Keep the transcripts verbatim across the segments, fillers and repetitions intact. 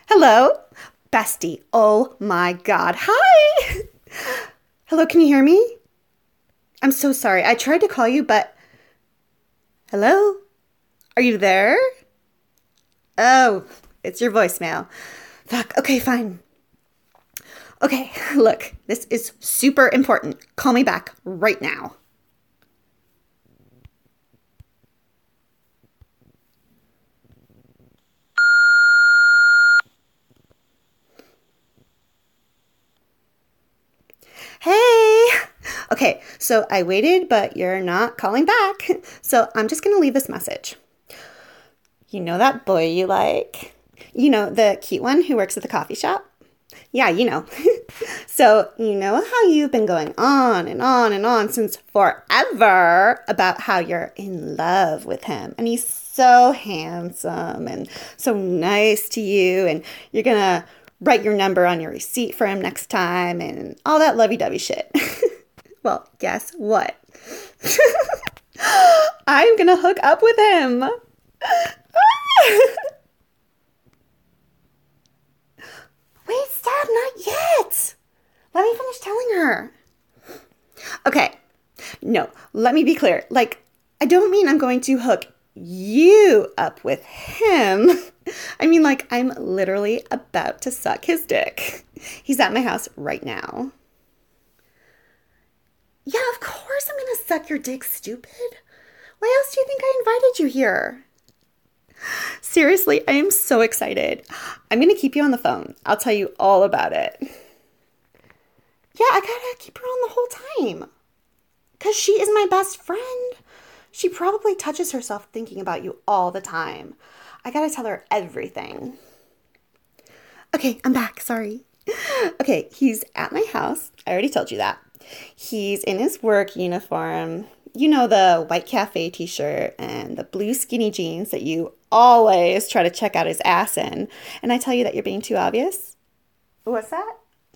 Hello, bestie. Oh my God. Hi. Hello, can you hear me? I'm so sorry. I tried to call you, but hello? Are you there? Oh, it's your voicemail. Fuck. Okay, fine. Okay, look, this is super important. Call me back right now. Hey. Okay, so I waited, but you're not calling back. So I'm just going to leave this message. You know that boy you like? You know, the cute one who works at the coffee shop? Yeah, you know. So, you know how you've been going on and on and on since forever about how you're in love with him. And he's so handsome and so nice to you. And you're going to write your number on your receipt for him next time and all that lovey-dovey shit. Well, guess what? I'm going to hook up with him. Wait, stop, not yet. Let me finish telling her. Okay, no, let me be clear. Like, I don't mean I'm going to hook you up with him. I mean, like, I'm literally about to suck his dick. He's at my house right now. Yeah, of course I'm going to suck your dick, stupid. Why else do you think I invited you here? Seriously, I am so excited. I'm going to keep you on the phone. I'll tell you all about it. Yeah, I gotta keep her on the whole time. Because she is my best friend. She probably touches herself thinking about you all the time. I gotta tell her everything. Okay, I'm back. Sorry. Okay, he's at my house. I already told you that. He's in his work uniform. You know, the white cafe t-shirt and the blue skinny jeans that you always try to check out his ass in. And I tell you that you're being too obvious? What's that?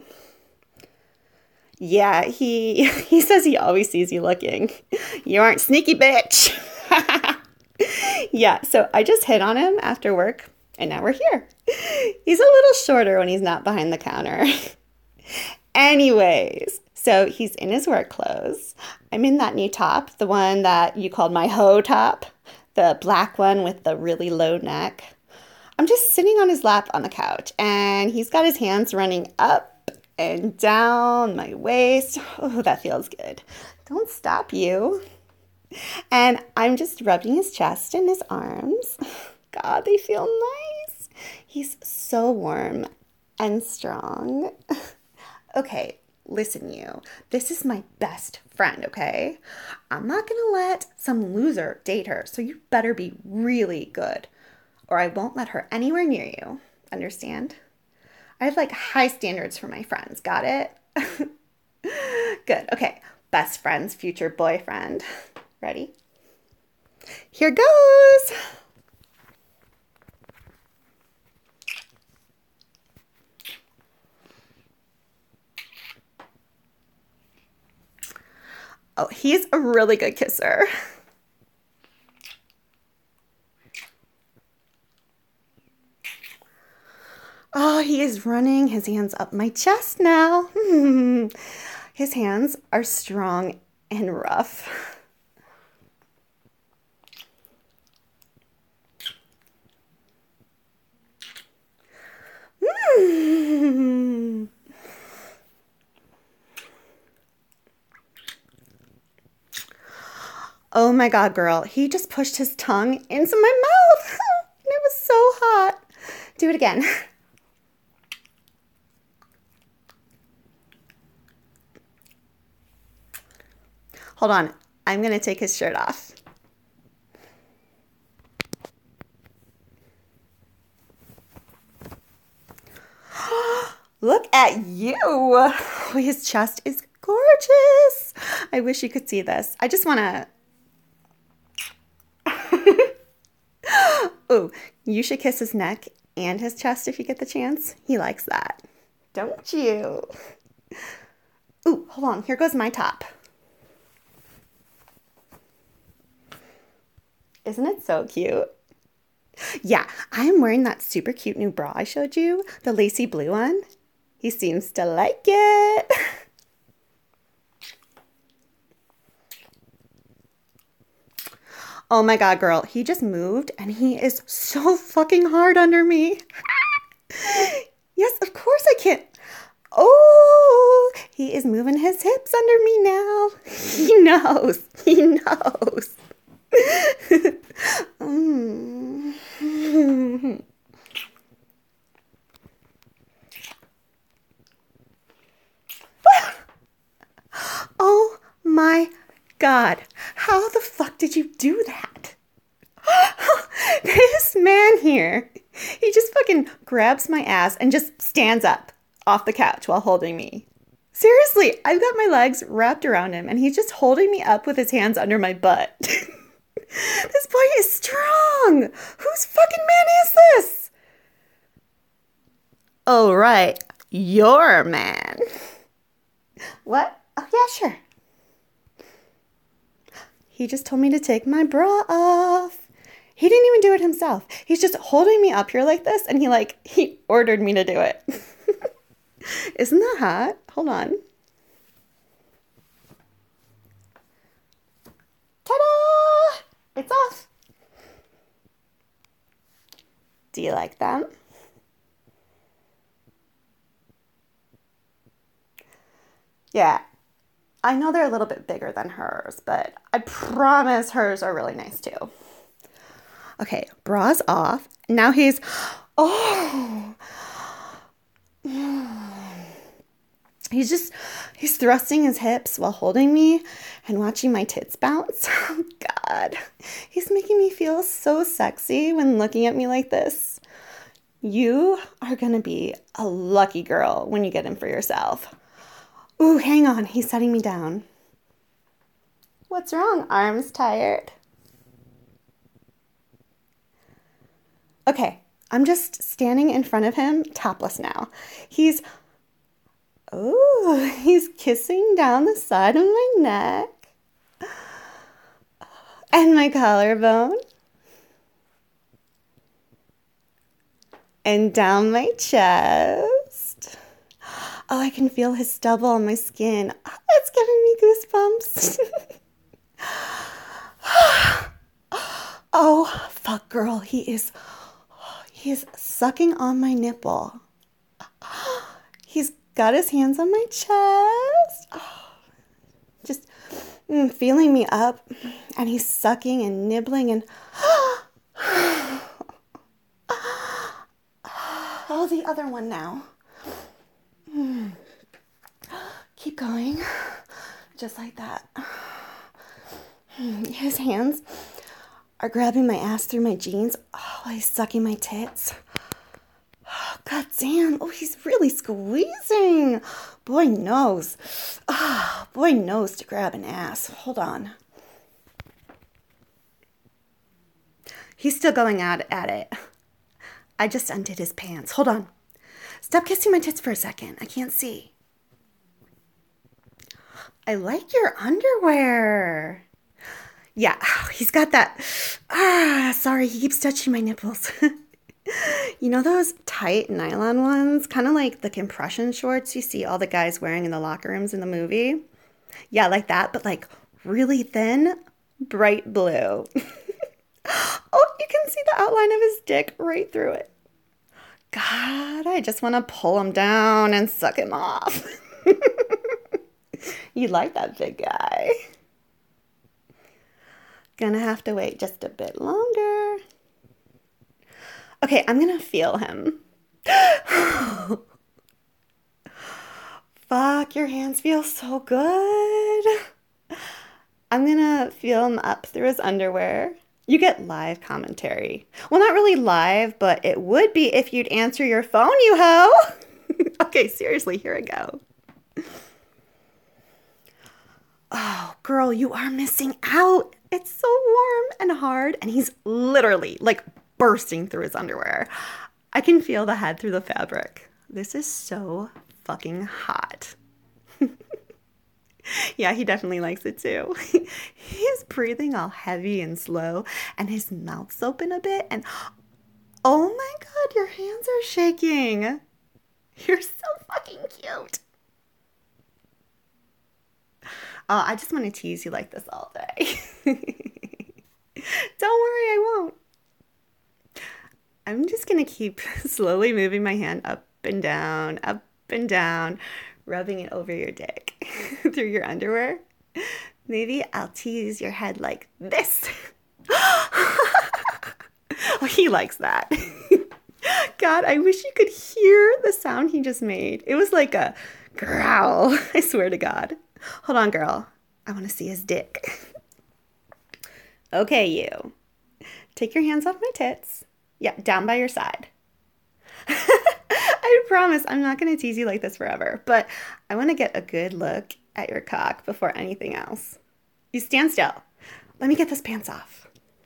Yeah, he he says he always sees you looking. You aren't sneaky, bitch. Yeah, so I just hit on him after work, and now we're here. He's a little shorter when he's not behind the counter. Anyways, so he's in his work clothes. I'm in that new top, the one that you called my hoe top, the black one with the really low neck. I'm just sitting on his lap on the couch, and he's got his hands running up and down my waist. Oh, that feels good. Don't stop you. And I'm just rubbing his chest and his arms. God, they feel nice. He's so warm and strong. Okay, listen you. This is my best friend, okay? I'm not gonna let some loser date her, so you better be really good, or I won't let her anywhere near you. Understand? I have like high standards for my friends. Got it? Good. Okay. Best friend's future boyfriend. Ready? Here goes. Oh, he's a really good kisser. Oh, he is running his hands up my chest now. His hands are strong and rough. Mm. Oh my God, girl. He just pushed his tongue into my mouth. It was so hot. Do it again. Hold on. I'm going to take his shirt off. Look at you. Oh, his chest is gorgeous. I wish you could see this. I just want to... Oh, you should kiss his neck and his chest if you get the chance. He likes that. Don't you? Ooh, hold on. Here goes my top. Isn't it so cute? Yeah, I am wearing that super cute new bra I showed you, the lacy blue one. He seems to like it. Oh my God, girl, he just moved and he is so fucking hard under me. Yes, of course I can't. Oh, he is moving his hips under me now. He knows. He knows. Mm. Oh my God. How the fuck did you do that? This man here, he just fucking grabs my ass and just stands up off the couch while holding me. Seriously, I've got my legs wrapped around him and he's just holding me up with his hands under my butt. This boy is strong. Whose fucking man is this? Oh, right. Your man. What? Oh, yeah, sure. He just told me to take my bra off. He didn't even do it himself. He's just holding me up here like this, and he like he ordered me to do it. Isn't that hot? Hold on. Ta-da! It's off. Do you like them? Yeah. I know they're a little bit bigger than hers, but I promise hers are really nice too. Okay, bra's off. Now he's, oh, he's just, he's thrusting his hips while holding me and watching my tits bounce. Oh, God. He's making me feel so sexy when looking at me like this. You are going to be a lucky girl when you get him for yourself. Ooh, hang on. He's setting me down. What's wrong? Arms tired? Okay, I'm just standing in front of him, topless now. He's, ooh, he's kissing down the side of my neck and my collarbone and down my chest. Oh, I can feel his stubble on my skin. Oh, it's giving me goosebumps. Oh, fuck, girl. He is, he is sucking on my nipple. He's got his hands on my chest. Just mm, feeling me up. And he's sucking and nibbling and... Oh, the other one now. Mm. Keep going. Just like that. His hands are grabbing my ass through my jeans. Oh, he's sucking my tits. Oh, God damn. Oh, he's really squeezing. Boy knows. Oh, boy knows to grab an ass. Hold on. He's still going at, at it. I just undid his pants. Hold on. Stop kissing my tits for a second. I can't see. I like your underwear. Yeah, he's got that. Ah, sorry, he keeps touching my nipples. You know those tight nylon ones? Kind of like the compression shorts you see all the guys wearing in the locker rooms in the movie? Yeah, like that, but like really thin, bright blue. Oh, you can see the outline of his dick right through it. God, I just want to pull him down and suck him off. You like that big guy. Gonna have to wait just a bit longer. Okay, I'm gonna feel him. Fuck, your hands feel so good. I'm gonna feel him up through his underwear. You get live commentary. Well, not really live, but it would be if you'd answer your phone, you hoe. Okay, seriously, here I go. Oh, girl, you are missing out. It's so warm and hard, and he's literally like bursting through his underwear. I can feel the head through the fabric. This is so fucking hot. Yeah, he definitely likes it too. He's breathing all heavy and slow, and his mouth's open a bit, and Oh my God, your hands are shaking. You're so fucking cute. Oh, I just want to tease you like this all day. Don't worry, I won't. I'm just going to keep slowly moving my hand up and down, up and down, rubbing it over your dick through your underwear. Maybe I'll tease your head like this. Oh, he likes that. God, I wish you could hear the sound he just made. It was like a growl, I swear to God. Hold on, girl. I want to see his dick. Okay, you. Take your hands off my tits. Yeah, down by your side. I promise I'm not going to tease you like this forever, but I want to get a good look at your cock before anything else. You stand still. Let me get those pants off.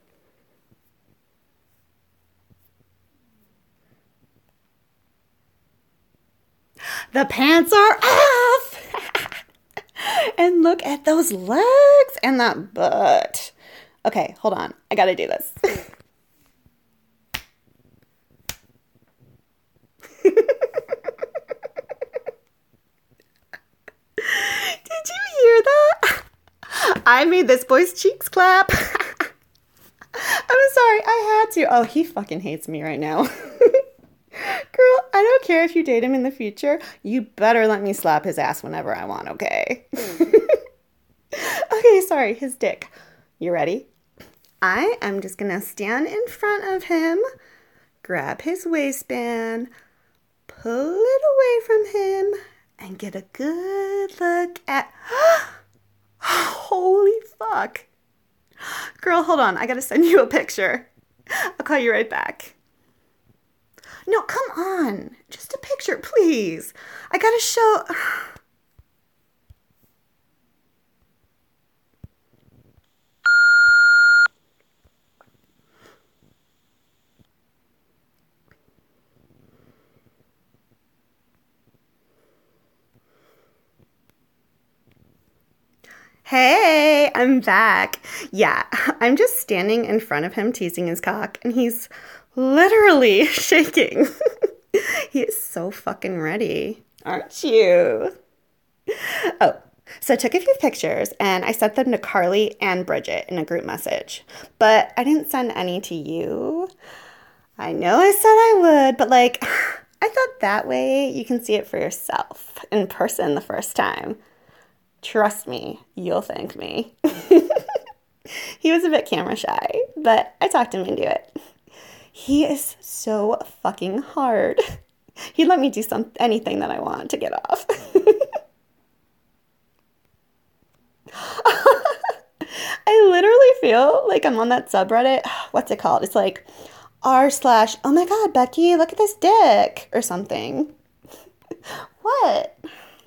The pants are off! And look at those legs and that butt. Okay, hold on. I gotta do this. Did you hear that? I made this boy's cheeks clap. I'm sorry, I had to. Oh, he fucking hates me right now. Girl, I don't care if you date him in the future. You better let me slap his ass whenever I want, okay? Okay, sorry, his dick. You ready? I am just gonna stand in front of him, grab his waistband, pull it away from him, and get a good look at... Holy fuck. Girl, hold on. I gotta send you a picture. I'll call you right back. No, come on. Just a picture, please. I gotta show... Hey, I'm back. Yeah, I'm just standing in front of him teasing his cock, and he's literally shaking. He is so fucking ready, aren't you? Oh, so I took a few pictures, and I sent them to Carly and Bridget in a group message, but I didn't send any to you. I know I said I would, but like, I thought that way you can see it for yourself in person the first time. Trust me, you'll thank me. He was a bit camera shy, but I talked him into it. He is so fucking hard. He'd let me do some anything that I want to get off. I literally feel like I'm on that subreddit. What's it called? It's like r slash, oh my God, Becky, look at this dick or something. What?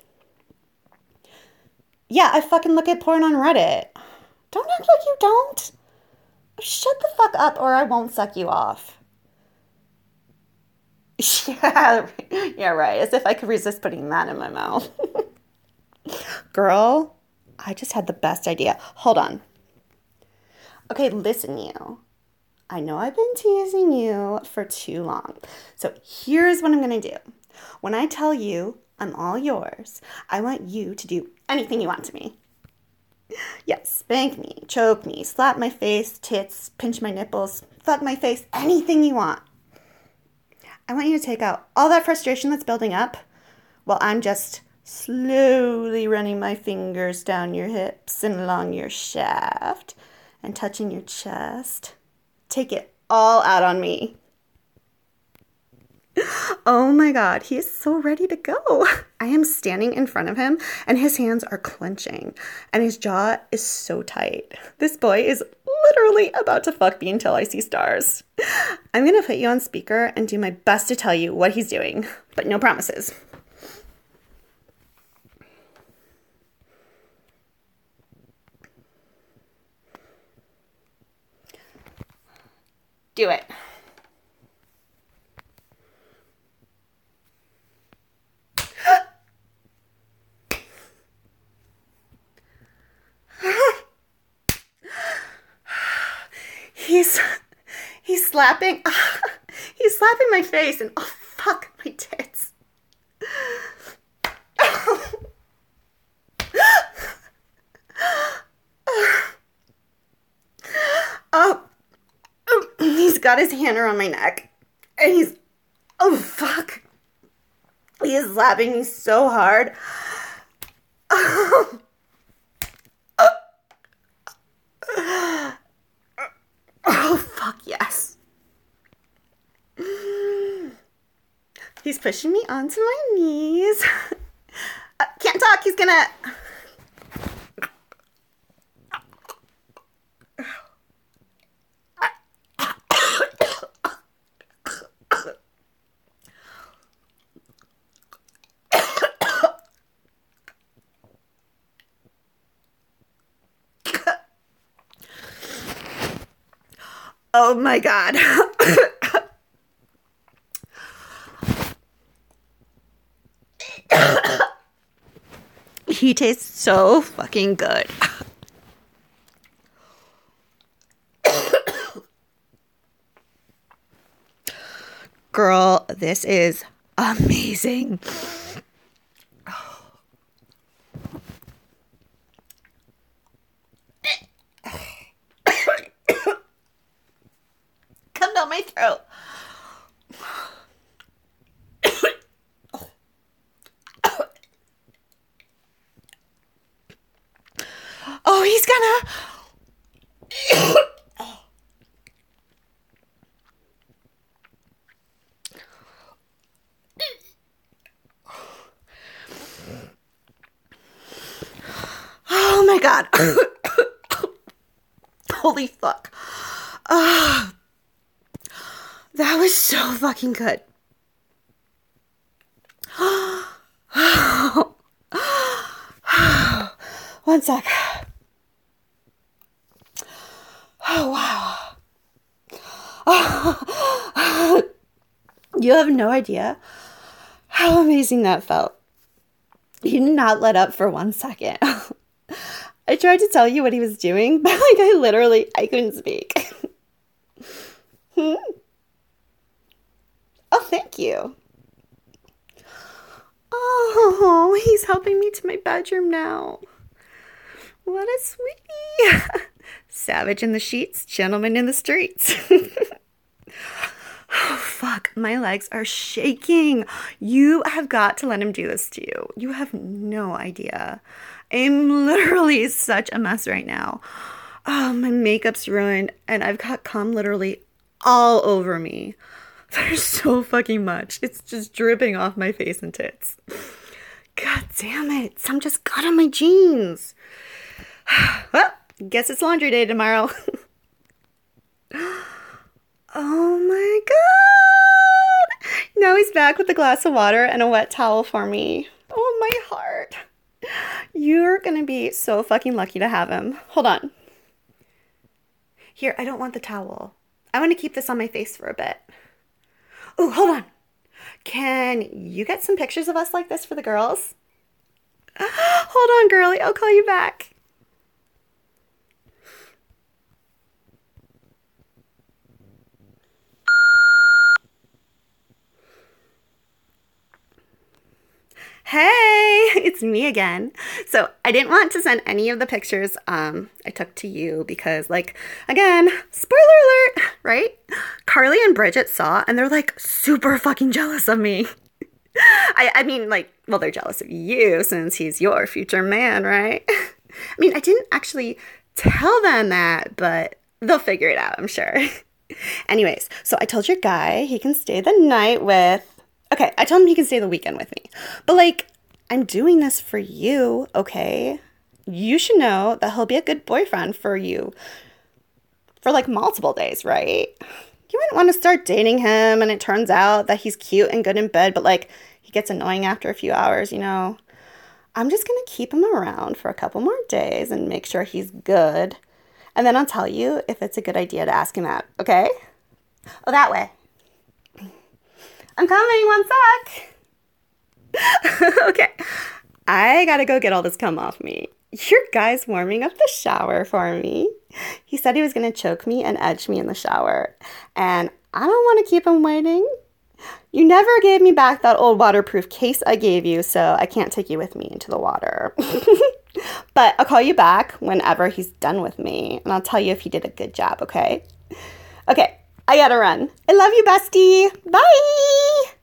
Yeah, I fucking look at porn on Reddit. Don't act like you don't. Shut the fuck up or I won't suck you off. Yeah, yeah, right. As if I could resist putting that in my mouth. Girl, I just had the best idea. Hold on. Okay, listen, you. I know I've been teasing you for too long. So here's what I'm going to do. When I tell you I'm all yours, I want you to do anything you want to me. Yes, spank me, choke me, slap my face, tits, pinch my nipples, fuck my face, anything you want. I want you to take out all that frustration that's building up while I'm just slowly running my fingers down your hips and along your shaft and touching your chest. Take it all out on me. Oh my God, he is so ready to go. I am standing in front of him and his hands are clenching and his jaw is so tight. This boy is literally about to fuck me until I see stars. I'm going to put you on speaker and do my best to tell you what he's doing, but no promises. Do it. He's he's slapping. He's slapping my face and, oh, fuck, my tits. Oh, he's got his hand around my neck. And he's, oh, fuck. He is slapping me so hard. Oh, oh fuck, yes. He's pushing me onto my knees. Uh, can't talk, he's gonna... Oh my God. He tastes so fucking good. Girl, this is amazing. Come down my throat. Oh, he's gonna... Oh my God. Holy fuck. Oh, that was so fucking good. One sec. Oh, wow. Oh. You have no idea how amazing that felt. You did not let up for one second. I tried to tell you what he was doing, but like I literally, I couldn't speak. Hmm? Oh, thank you. Oh, he's helping me to my bedroom now. What a sweetie. Savage in the sheets, gentleman in the streets. Oh, fuck. My legs are shaking. You have got to let him do this to you. You have no idea. I'm literally such a mess right now. Oh, my makeup's ruined, and I've got cum literally all over me. There's so fucking much. It's just dripping off my face and tits. God damn it. Some just got on my jeans. Well, guess it's laundry day tomorrow. Oh my God. Now he's back with a glass of water and a wet towel for me. Oh, my heart. You're gonna be so fucking lucky to have him. Hold on. Here, I don't want the towel. I want to keep this on my face for a bit. Oh, hold on. Can you get some pictures of us like this for the girls? Hold on, girlie. I'll call you back. Hey, it's me again. So I didn't want to send any of the pictures um, I took to you because, like, again, spoiler alert, right? Carly and Bridget saw and they're like super fucking jealous of me. I, I mean, like, well, they're jealous of you since he's your future man, right? I mean, I didn't actually tell them that, but they'll figure it out, I'm sure. Anyways, so I told your guy he can stay the night with... Okay, I told him he can stay the weekend with me. But, like, I'm doing this for you, okay? You should know that he'll be a good boyfriend for you for, like, multiple days, right? You wouldn't want to start dating him and it turns out that he's cute and good in bed, but, like, he gets annoying after a few hours, you know? I'm just going to keep him around for a couple more days and make sure he's good. And then I'll tell you if it's a good idea to ask him out, okay? Oh, that way. I'm coming, one sec. Okay, I gotta go get all this cum off me. Your guy's warming up the shower for me. He said he was gonna choke me and edge me in the shower. And I don't want to keep him waiting. You never gave me back that old waterproof case I gave you, so I can't take you with me into the water. But I'll call you back whenever he's done with me, and I'll tell you if he did a good job, okay? Okay, I gotta run. I love you, bestie. Bye!